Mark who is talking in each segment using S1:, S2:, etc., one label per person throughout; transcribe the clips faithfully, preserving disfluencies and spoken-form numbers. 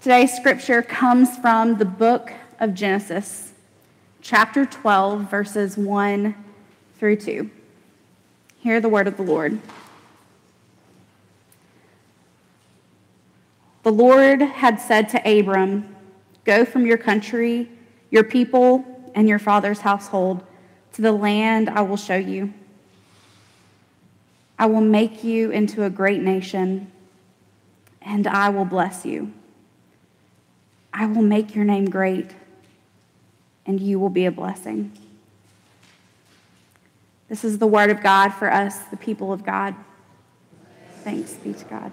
S1: Today's scripture comes from the book of Genesis, chapter twelve, verses one through two. Hear the word of the Lord. The Lord had said to Abram, "Go from your country, your people, and your father's household to the land I will show you. I will make you into a great nation, and I will bless you. I will make your name great, and you will be a blessing." This is the word of God for us, the people of God. Thanks be to God.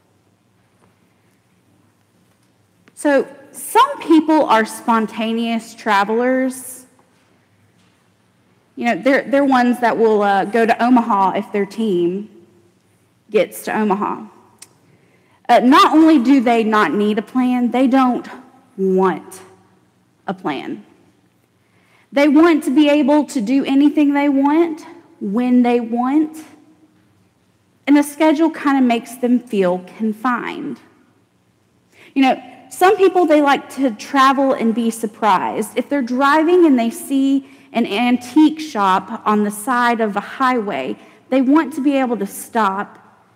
S1: So, some people are spontaneous travelers. You know, they're, they're ones that will uh, go to Omaha if their team gets to Omaha. Uh, not only do they not need a plan, they don't want a plan. They want to be able to do anything they want, when they want, and a schedule kind of makes them feel confined. You know, some people, they like to travel and be surprised. If they're driving and they see an antique shop on the side of a highway, they want to be able to stop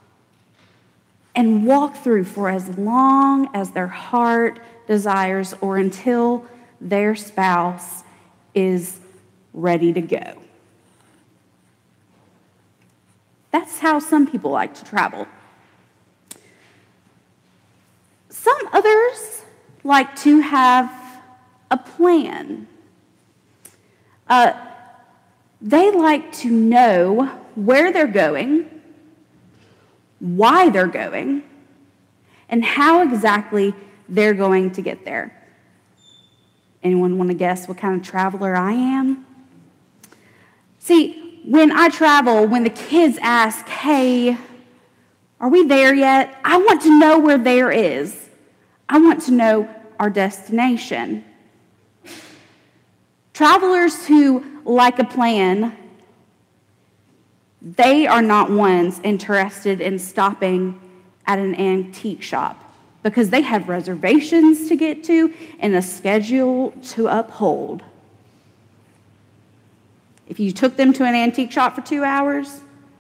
S1: and walk through for as long as their heart desires or until their spouse is ready to go. That's how some people like to travel. Some others like to have a plan. Uh, they like to know where they're going, why they're going, and how exactly they're going to get there. Anyone want to guess what kind of traveler I am? See, when I travel, when the kids ask, "Hey, are we there yet?" I want to know where there is. I want to know our destination. Travelers who like a plan, they are not ones interested in stopping at an antique shop because they have reservations to get to and a schedule to uphold. If you took them to an antique shop for two hours,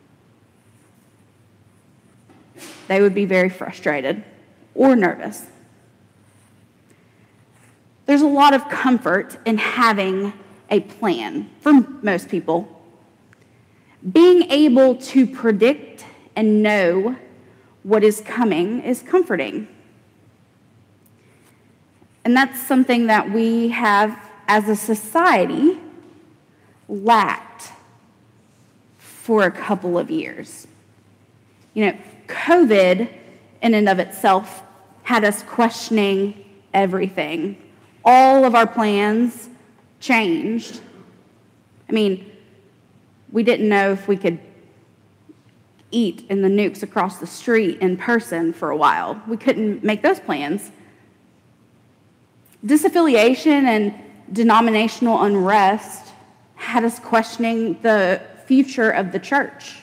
S1: they would be very frustrated or nervous. There's a lot of comfort in having a plan for most people. Being able to predict and know what is coming is comforting. And that's something that we have, as a society, lacked for a couple of years. You know, COVID in and of itself had us questioning everything. All of our plans changed. I mean, we didn't know if we could eat in the Nukes across the street in person for a while. We couldn't make those plans. Disaffiliation and denominational unrest had us questioning the future of the church.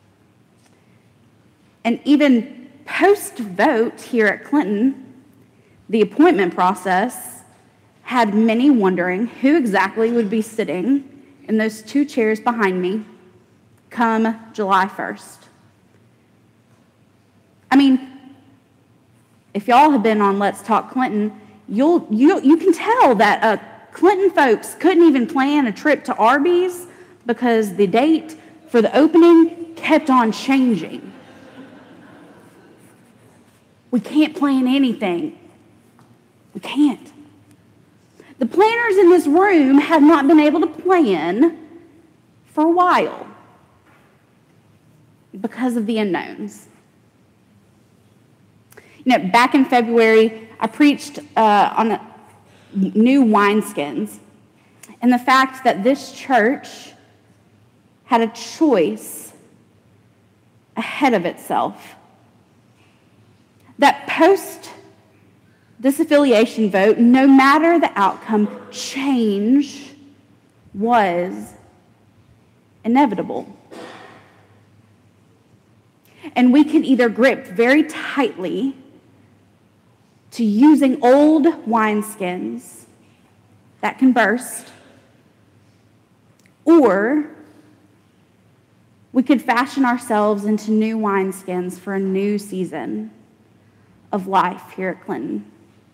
S1: And even post-vote here at Clinton, the appointment process had many wondering who exactly would be sitting in those two chairs behind me come July first. I mean, if y'all have been on Let's Talk Clinton, you'll, you, you can tell that uh, Clinton folks couldn't even plan a trip to Arby's because the date for the opening kept on changing. We can't plan anything. We can't. The planners in this room have not been able to plan for a while because of the unknowns. You know, back in February, I preached uh, on a new wineskins and the fact that this church had a choice ahead of itself. That post-disaffiliation vote, no matter the outcome, change was inevitable. And we can either grip very tightly to using old wineskins that can burst, or we could fashion ourselves into new wineskins for a new season of life here at Clinton.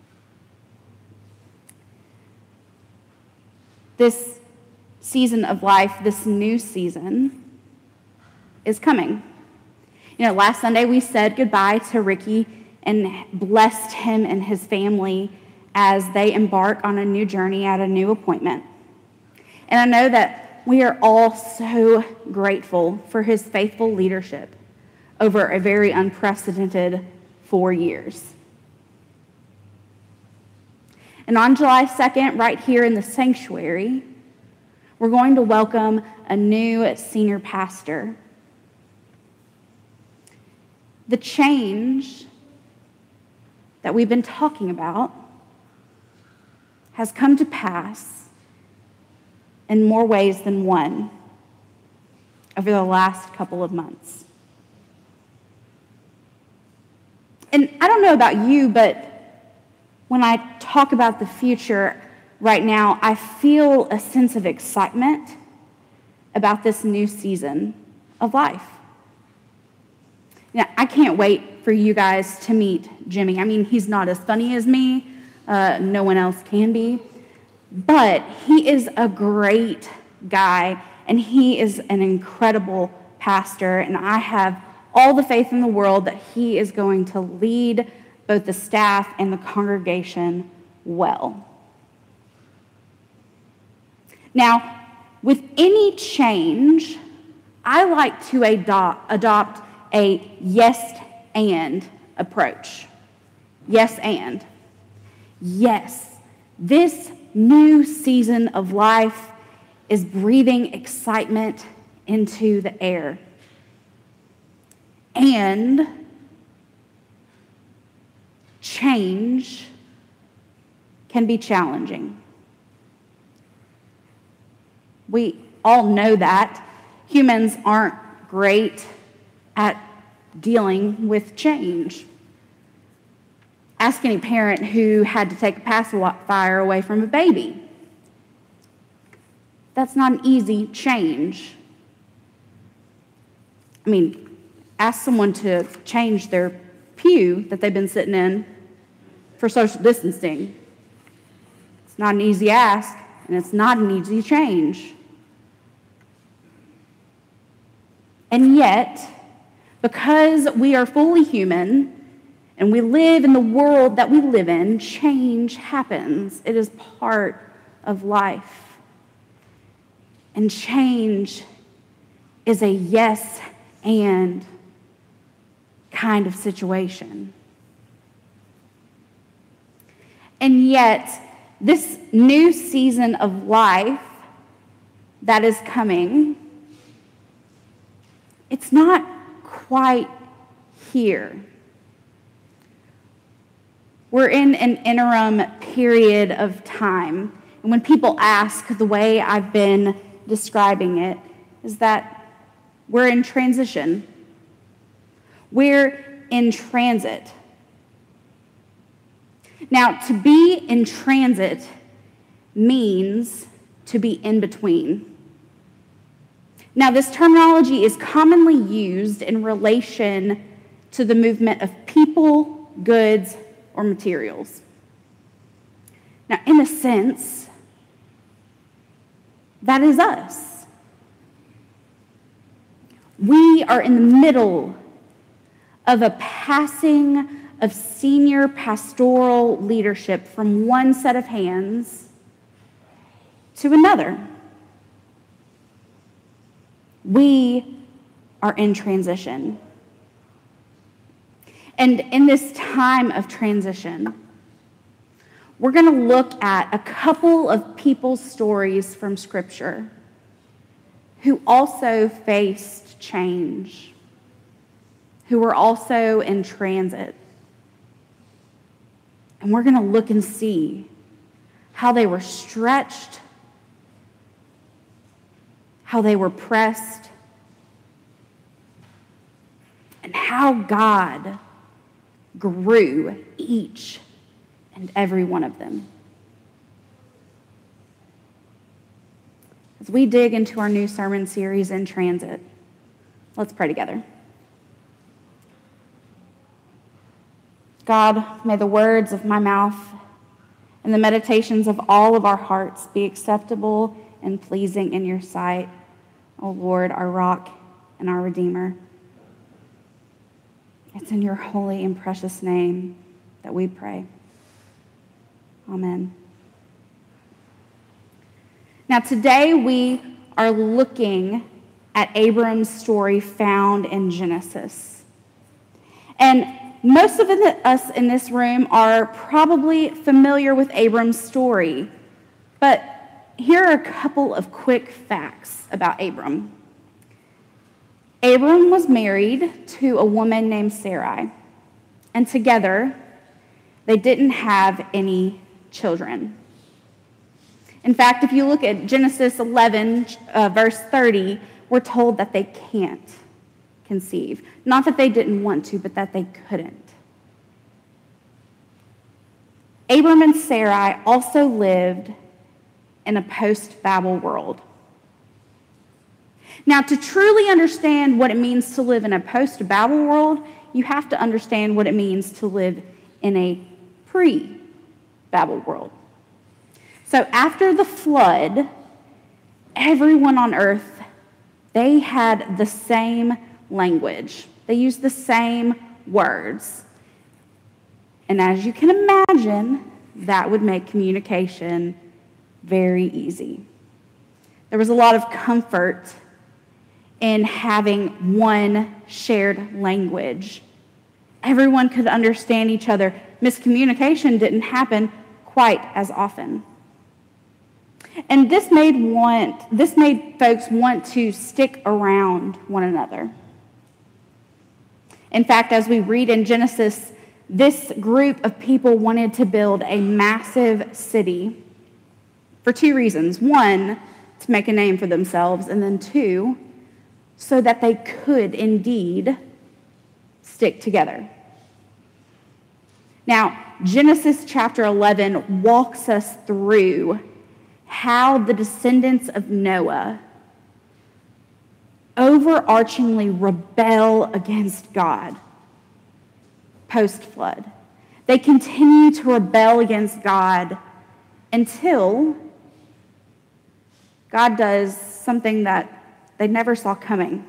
S1: This season of life, this new season, is coming. You know, last Sunday we said goodbye to Ricky and blessed him and his family as they embark on a new journey at a new appointment. And I know that we are all so grateful for his faithful leadership over a very unprecedented four years. And on July second, right here in the sanctuary, we're going to welcome a new senior pastor. The change that we've been talking about has come to pass in more ways than one over the last couple of months. And I don't know about you, but when I talk about the future right now, I feel a sense of excitement about this new season of life. Now, I can't wait for you guys to meet Jimmy. I mean, he's not as funny as me. Uh, no one else can be. But he is a great guy, and he is an incredible pastor, and I have all the faith in the world that he is going to lead both the staff and the congregation well. Now, with any change, I like to adopt, adopt a yes and approach. Yes and. Yes, this new season of life is breathing excitement into the air. And change can be challenging. We all know that. Humans aren't great at dealing with change. Ask any parent who had to take a pacifier away from a baby. That's not an easy change. I mean, ask someone to change their pew that they've been sitting in for social distancing. It's not an easy ask, and it's not an easy change. And yet, because we are fully human and we live in the world that we live in, change happens. It is part of life. And change is a yes and kind of situation. And yet, this new season of life that is coming, it's not quite here. We're in an interim period of time. And when people ask, the way I've been describing it is that we're in transition. We're in transit. Now, to be in transit means to be in between. Now, this terminology is commonly used in relation to the movement of people, goods, or materials. Now, in a sense, that is us. We are in the middle of a passing of senior pastoral leadership from one set of hands to another. We are in transition. And in this time of transition, we're going to look at a couple of people's stories from Scripture who also faced change, who were also in transit. And we're going to look and see how they were stretched, how they were pressed, and how God grew each and every one of them. As we dig into our new sermon series, In Transit, let's pray together. God, may the words of my mouth and the meditations of all of our hearts be acceptable and pleasing in your sight, O Lord, our rock and our Redeemer. It's in your holy and precious name that we pray. Amen. Now, today we are looking at Abram's story found in Genesis. And most of us in this room are probably familiar with Abram's story, but here are a couple of quick facts about Abram. Abram was married to a woman named Sarai, and together they didn't have any children. In fact, if you look at Genesis eleven, uh, verse thirty, we're told that they can't conceive. Not that they didn't want to, but that they couldn't. Abram and Sarai also lived in a post-Babel world. Now, to truly understand what it means to live in a post-Babel world, you have to understand what it means to live in a pre-Babel world. So after the flood, everyone on earth, they had the same language. They used the same words. And as you can imagine, that would make communication very easy. There was a lot of comfort in having one shared language. Everyone could understand each other. Miscommunication didn't happen quite as often. And this made want this made folks want to stick around one another. In fact, as we read in Genesis, this group of people wanted to build a massive city for two reasons. One, to make a name for themselves, and then two, so that they could indeed stick together. Now, Genesis chapter eleven walks us through how the descendants of Noah overarchingly rebel against God post-flood. They continue to rebel against God until God does something that they never saw coming.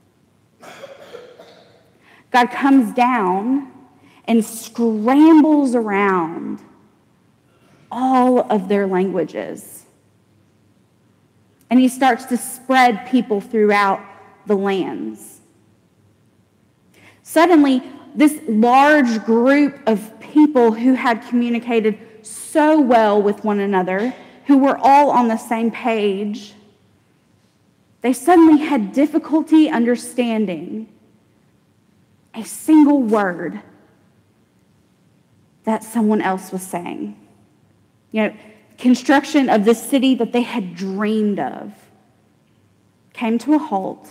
S1: God comes down and scrambles around all of their languages. And he starts to spread people throughout the lands. Suddenly, this large group of people who had communicated so well with one another, who were all on the same page, they suddenly had difficulty understanding a single word that someone else was saying. You know, construction of this city that they had dreamed of came to a halt,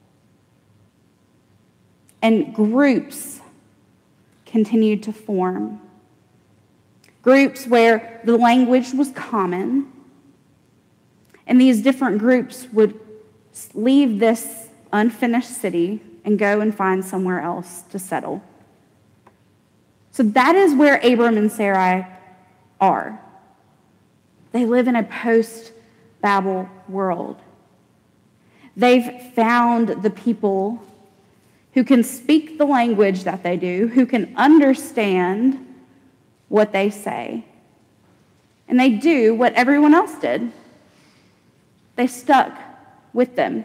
S1: and groups continued to form. Groups where the language was common, and these different groups would leave this unfinished city and go and find somewhere else to settle. So that is where Abram and Sarai are. They live in a post-Babel world. They've found the people who can speak the language that they do, who can understand what they say. And they do what everyone else did. They stuck with them.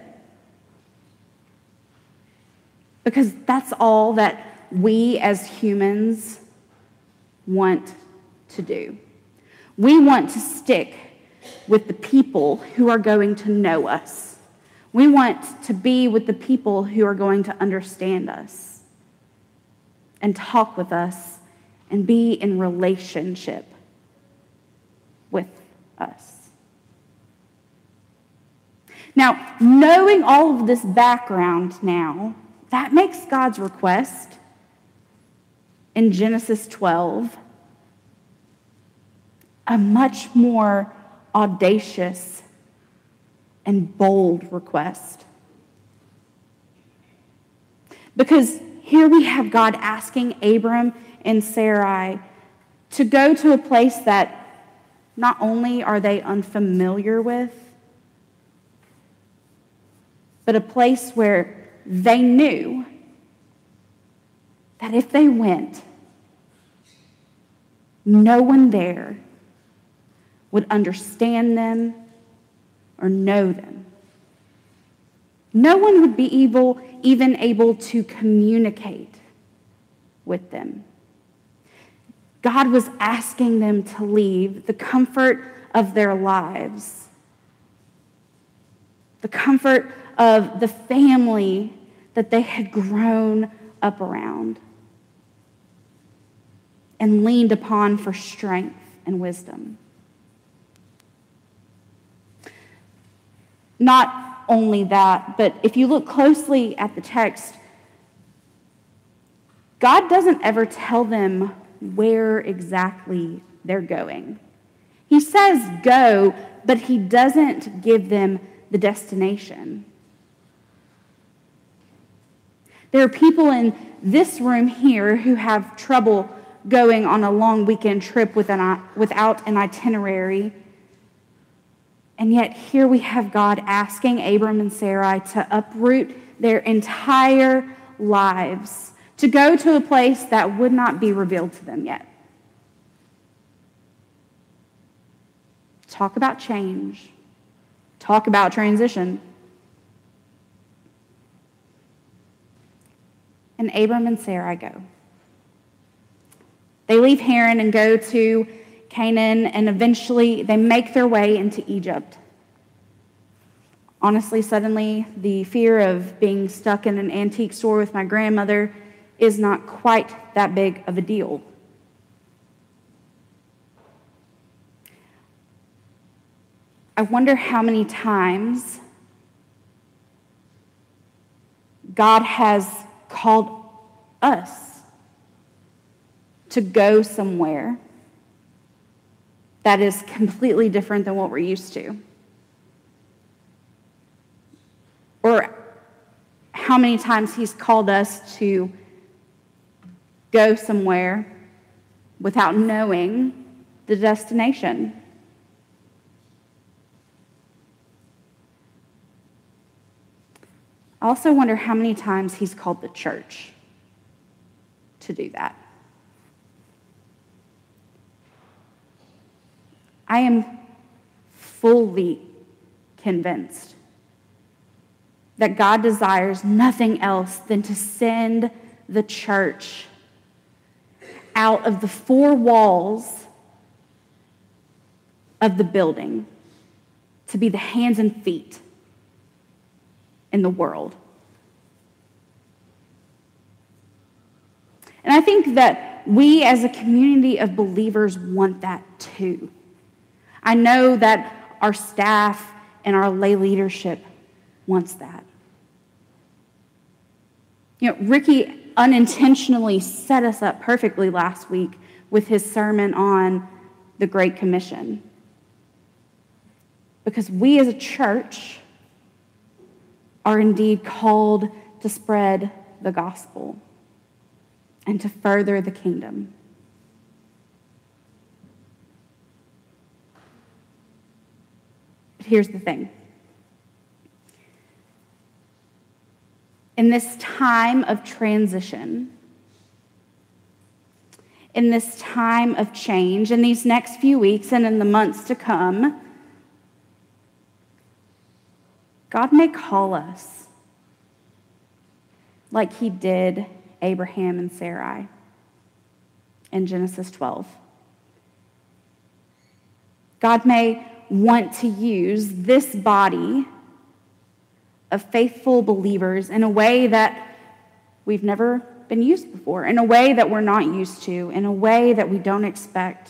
S1: Because that's all that we as humans want to do. We want to stick with the people who are going to know us. We want to be with the people who are going to understand us and talk with us and be in relationship with us. Now, knowing all of this background now, that makes God's request in Genesis twelve a much more audacious and bold request. Because here we have God asking Abram and Sarai to go to a place that not only are they unfamiliar with, but a place where they knew that if they went, no one there would understand them or know them. No one would be able, even able to communicate with them. God was asking them to leave the comfort of their lives, the comfort of the family that they had grown up around and leaned upon for strength and wisdom. Not only that, but if you look closely at the text, God doesn't ever tell them where exactly they're going. He says go, but he doesn't give them the destination. There are people in this room here who have trouble going on a long weekend trip with an, without an itinerary. And yet here we have God asking Abram and Sarai to uproot their entire lives, to go to a place that would not be revealed to them yet. Talk about change. Talk about transition. And Abram and Sarai go. They leave Haran and go to Canaan, and eventually they make their way into Egypt. Honestly, suddenly, the fear of being stuck in an antique store with my grandmother is not quite that big of a deal. I wonder how many times God has called us to go somewhere that is completely different than what we're used to. Or how many times he's called us to go somewhere without knowing the destination. I also wonder how many times he's called the church to do that. I am fully convinced that God desires nothing else than to send the church out of the four walls of the building to be the hands and feet in the world. And I think that we as a community of believers want that too. I know that our staff and our lay leadership wants that. You know, Ricky unintentionally set us up perfectly last week with his sermon on the Great Commission. Because we as a church are indeed called to spread the gospel and to further the kingdom. But here's the thing. In this time of transition, in this time of change, in these next few weeks and in the months to come, God may call us like he did Abraham and Sarai in Genesis twelve. God may want to use this body of faithful believers in a way that we've never been used before, in a way that we're not used to, in a way that we don't expect,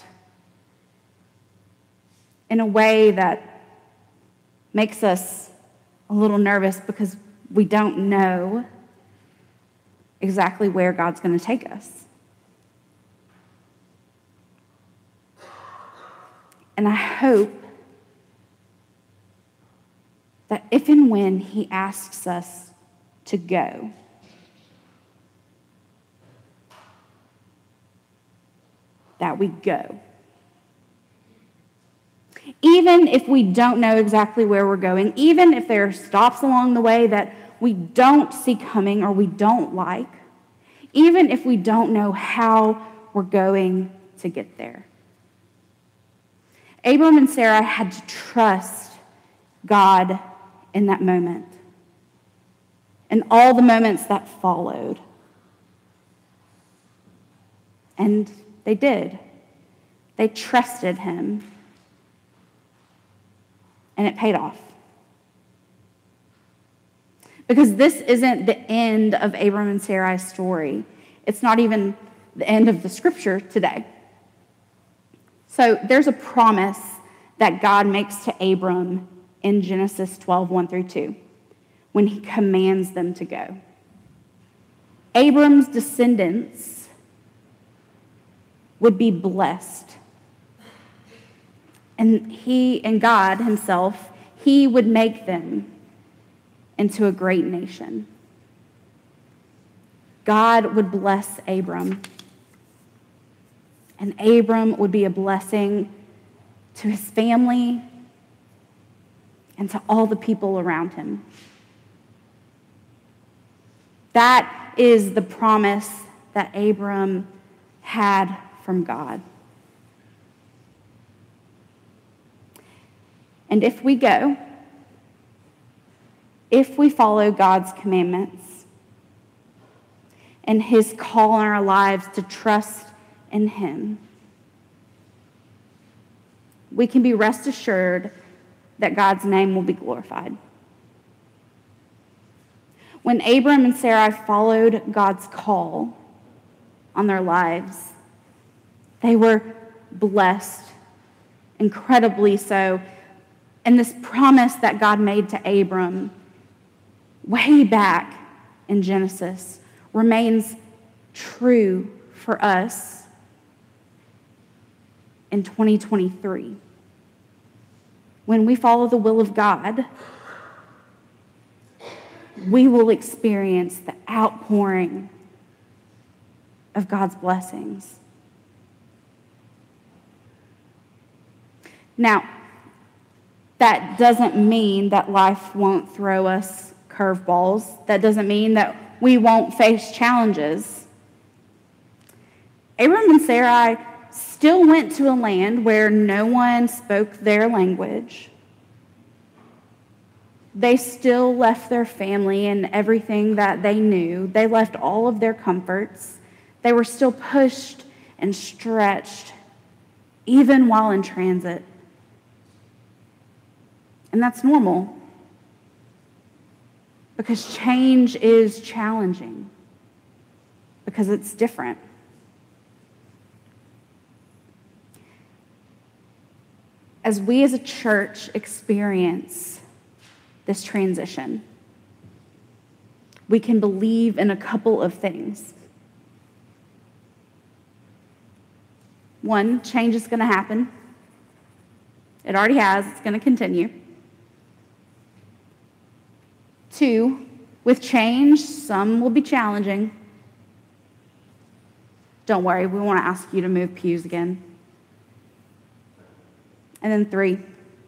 S1: in a way that makes us a little nervous because we don't know exactly where God's going to take us. And I hope that if and when he asks us to go, that we go. Even if we don't know exactly where we're going, even if there are stops along the way that we don't see coming or we don't like, even if we don't know how we're going to get there. Abram and Sarah had to trust God in that moment and all the moments that followed. And they did. They trusted him. And it paid off. Because this isn't the end of Abram and Sarai's story. It's not even the end of the scripture today. So there's a promise that God makes to Abram in Genesis twelve, one through two, when he commands them to go. Abram's descendants would be blessed. And he and God himself, he would make them into a great nation. God would bless Abram. And Abram would be a blessing to his family and to all the people around him. That is the promise that Abram had from God. And if we go, if we follow God's commandments and his call in our lives to trust in him, we can be rest assured that God's name will be glorified. When Abram and Sarai followed God's call on their lives, they were blessed, incredibly so. And this promise that God made to Abram way back in Genesis remains true for us in twenty twenty-three. When we follow the will of God, we will experience the outpouring of God's blessings. Now, that doesn't mean that life won't throw us curveballs. That doesn't mean that we won't face challenges. Abram and Sarai still went to a land where no one spoke their language. They still left their family and everything that they knew. They left all of their comforts. They were still pushed and stretched, even while in transit. And that's normal, because change is challenging, because it's different. As we as a church experience this transition, we can believe in a couple of things. One, change is going to happen. It already has. It's going to continue. Two, with change, some will be challenging. Don't worry, we won't ask you to move pews again. And then three,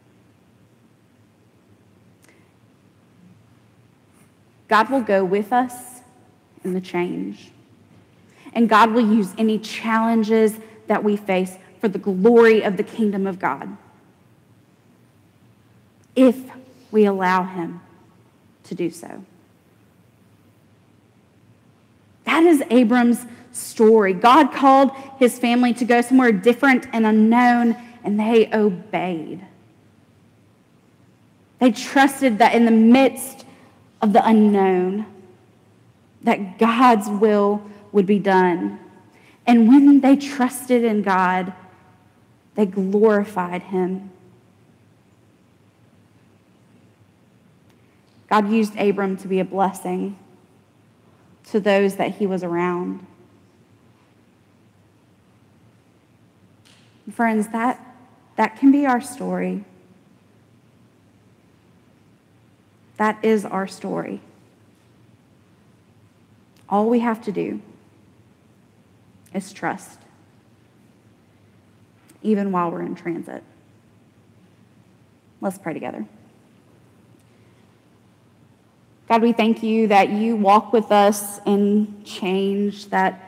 S1: God will go with us in the change. And God will use any challenges that we face for the glory of the kingdom of God, if we allow him to do so. That is Abram's story. God called his family to go somewhere different and unknown, and they obeyed. They trusted that in the midst of the unknown, that God's will would be done. And when they trusted in God, they glorified him. God used Abram to be a blessing to those that he was around. Friends, that, That can be our story. That is our story. All we have to do is trust, even while we're in transit. Let's pray together. God, we thank you that you walk with us in change, that,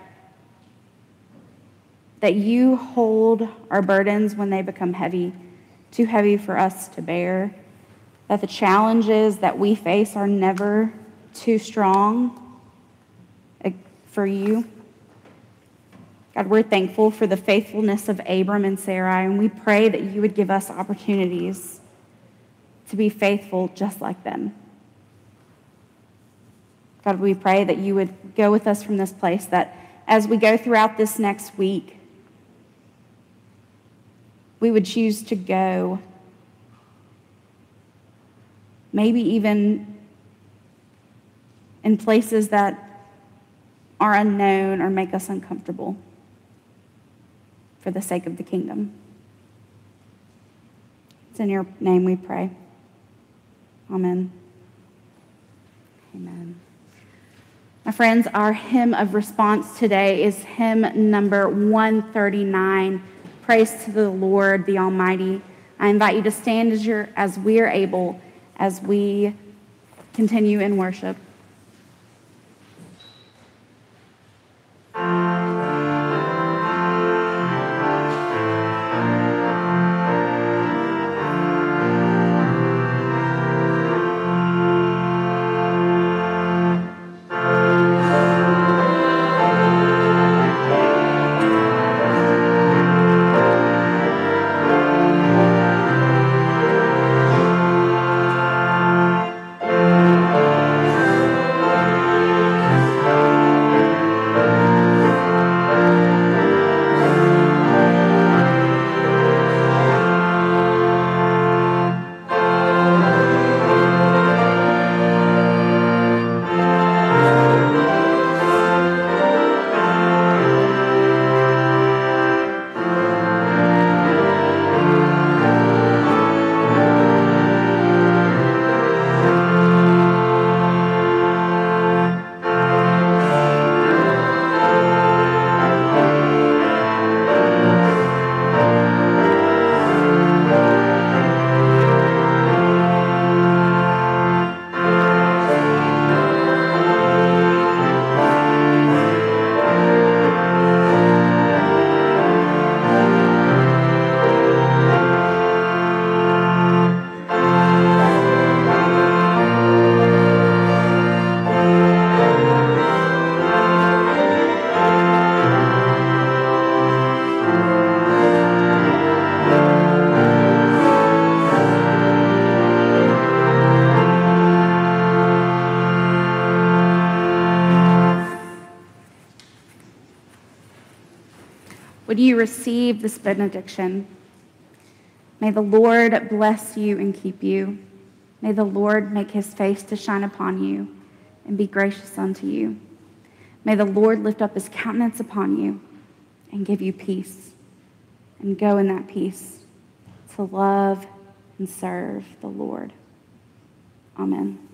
S1: that you hold our burdens when they become heavy, too heavy for us to bear, that the challenges that we face are never too strong for you. God, we're thankful for the faithfulness of Abram and Sarai, and we pray that you would give us opportunities to be faithful just like them. God, we pray that you would go with us from this place, that as we go throughout this next week, we would choose to go, maybe even in places that are unknown or make us uncomfortable for the sake of the kingdom. It's in your name we pray. Amen. Amen. My friends, our hymn of response today is hymn number one thirty-nine, Praise to the Lord, the Almighty. I invite you to stand as, you're, as we are able as we continue in worship. Would you receive this benediction? May the Lord bless you and keep you. May the Lord make his face to shine upon you and be gracious unto you. May the Lord lift up his countenance upon you and give you peace. And go in that peace to love and serve the Lord. Amen.